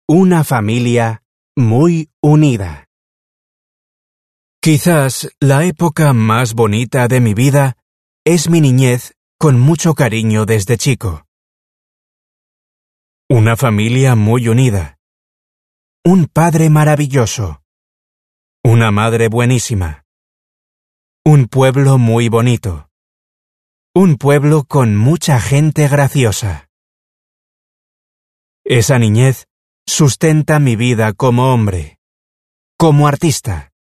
Una familia muy unida. Quizás la época más bonita de mi vida es mi niñez con mucho cariño desde chico. Una familia muy unida. Un padre maravilloso. Una madre buenísima. Un pueblo muy bonito. Un pueblo con mucha gente graciosa. Esa niñez sustenta mi vida como hombre, como artista.